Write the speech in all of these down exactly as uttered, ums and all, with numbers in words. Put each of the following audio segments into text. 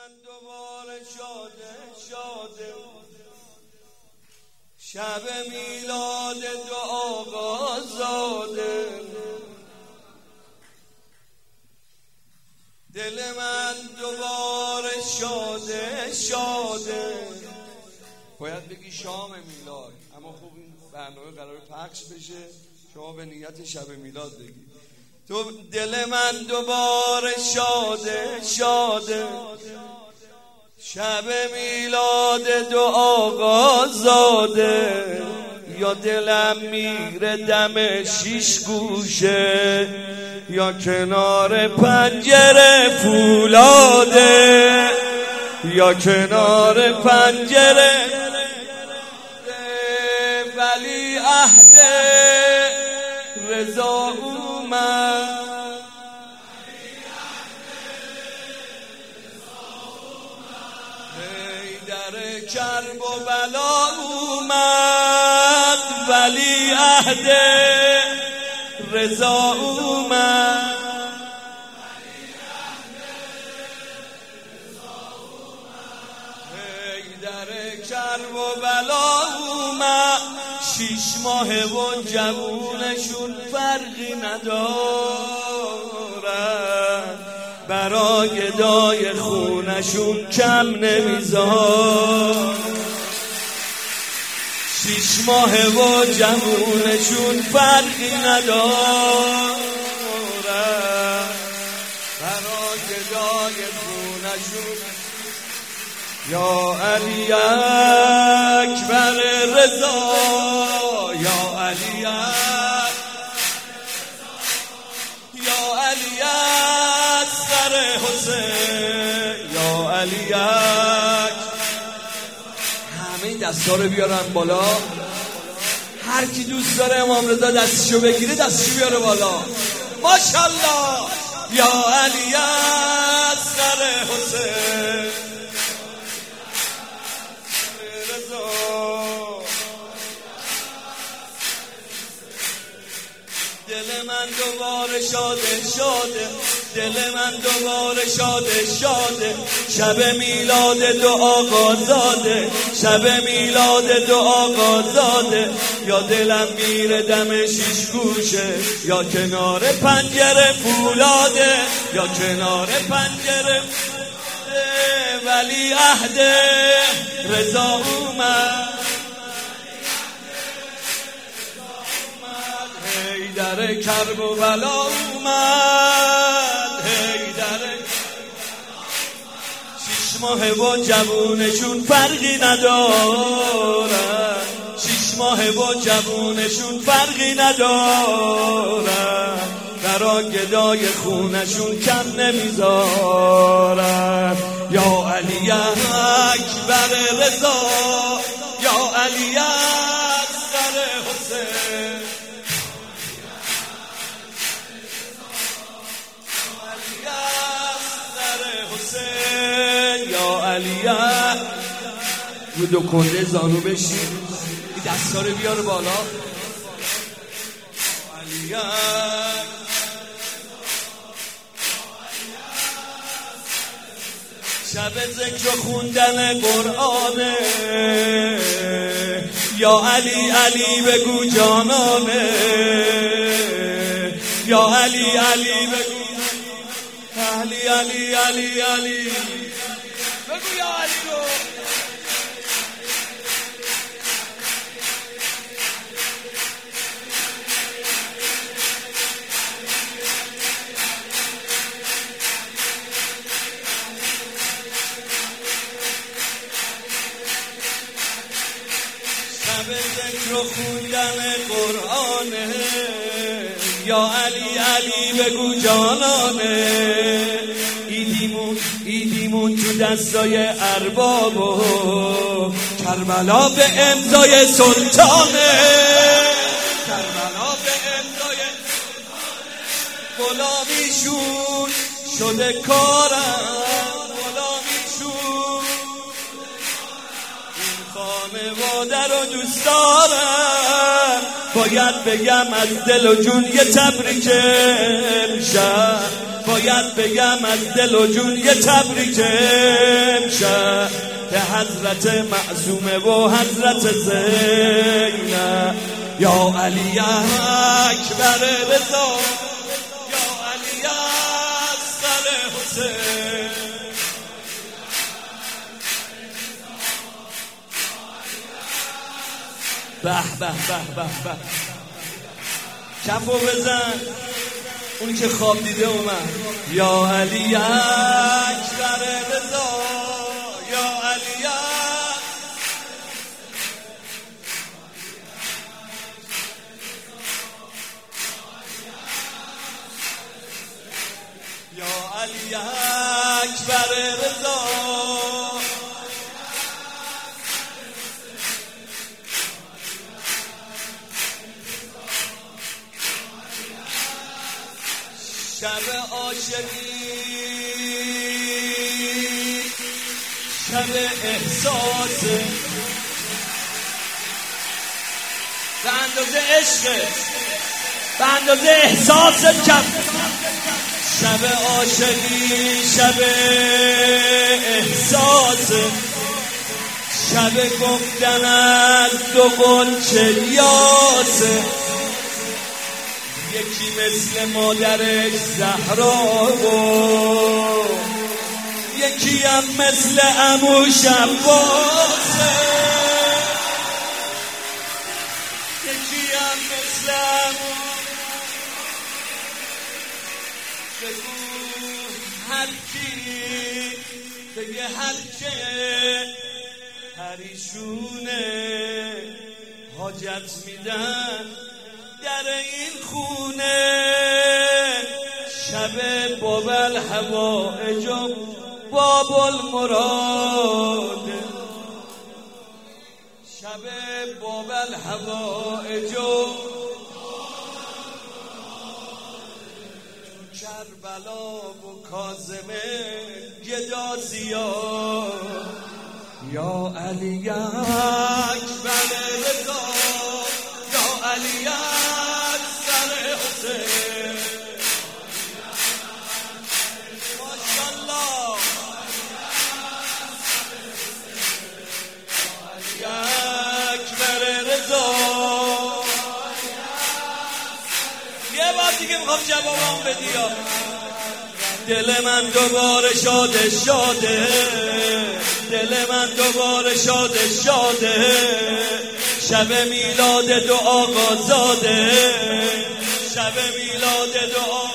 من دوباره شاده شاده شب میلاد دو آقا زاده. دل من دوباره شاده شاده. باید بگی شام میلاد، اما خوب این برنامه قرار پخش بشه، شما به نیت شب میلاد بگی. تو دل من دوباره شاده شاده شب میلاد دو آقا زاده. یا دلم میره دم شیش گوشه یا کنار پنجره فولاده یا کنار پنجره. ولی عهد رضا اومد، در کرب و بلا اومد. ولی عهد رضا اومد، در کرب و بلا اومد. شیش ماه و جوونشون فرقی ندارن، برای گدای خونشون کم نمیذار. شیش ماه و جوونشون فرقی ندارن، برای گدای خونشون. یا علی اکبر رضا، یا علی اکبر، یا علی اکبر حسین، یا علی اکبر. همه دستا رو بیارن بالا. هر کی دوست داره امام رضا دستشو بگیره دستشو بیاره بالا. ماشاءالله. یا علی اکبر حسین، دل من دوباره شاده شاده، دل من دوباره شاده شاده. شب میلاد دو آقا زاده، شب میلاد دو آقا زاده. یا دلم میره دم شیش گوشه یا کنار پنجره فولاده یا کنار پنجره. ولی عهد رضا اومد، در کرب و بلا اومد. هی در شیش ماه و جوونشون فرقی ندارن، شیش ماه و جوونشون فرقی ندارن، برا گدای خونشون کم نمیذارن. یا علی اکبر رضا، یا علی اکبر حسین، یا علی. رو دو کنده زانو بشین، این دستا رو بیار بالا. علی شب ذکر و خوندن قرآنه. یا علی علی بگو جانانه، یا علی علی بگو علی علی علی علی بگو یا علی رو. شب ذکر و خوندن قرآنه. یا علی علی بگو جانانه. ایدیمون ایدیمون تو دستای ارباب و کربلا به امضای سلطانه، کربلا به امضای غلامیشون شده کارم، غلامیشون این خانواده رو دوست دارم. باید بگم از دل و جون یه تبریک امشب باید بگم از دل و جون یه تبریک امشب به حضرت معصومه و حضرت زینب. یا علی اکبر رضا، یا علی اصغر حسین، به به به به به. کفو بزن اونی که خواب دیده اومد. یا علی اکبر رضا، یا علی یا علی اکبر رضا، شب عاشقی، شب احساس، به اندازه عشقت، به اندازه احساست کم. شب عاشقی، شب احساس، شب گفتن از دو غنچه یاسه. یکی مثل مادرش زهرا و یکی هم مثل عموش عباسه، یکی هم مثل عمو. بگو هر کی بگه هر که پریشونه حاجت میدن در این خونه. شب بابل حوائج و بابل مراد، شب بابل حوائج و کربلا و کاظمه گدا زیاد. یا علی اکبر رضا، یا علی اصغر حسین، ماشاءالله. یا علی اکبر رضا. یه بار دیگه میخوام جوابم بدی. دل من دوباره شاده شاده، دل من دوباره شاده شاده. شب میلاد دو آقا زاده، شب میلاد دو آقا.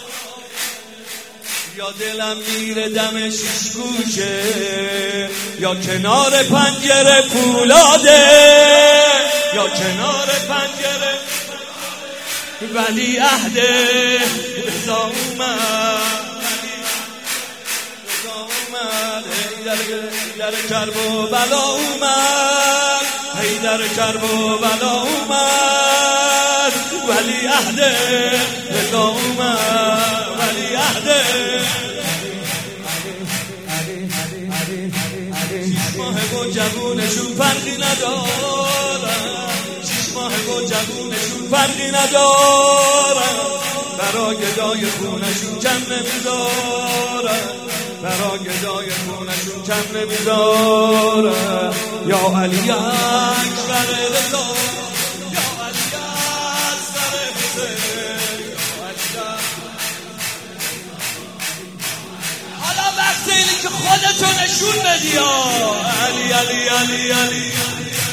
یا دلم میره دم شیش گوشه، یا کنار پنجره فولاده، یا کنار پنجره. ولی عهد رضا اومد، رضا اومد. حیدر کرب و بلا اومد، حیدر کرب و بلا اومد. ولی عهد رضا اومد، ولی عهد. شیش ماه و جوونشون فرقی ندارن، شیش ماه و جوونشون فرقی ندارن. برا گدای خونشون کم نمیذارن، برا گدای خونشون کم نمیذارن. یا علی اکبر رضا، یا علی اصغر حسین، یا علی. حالا وقت اینه که خودتو نشون بدی. علی علی علی علی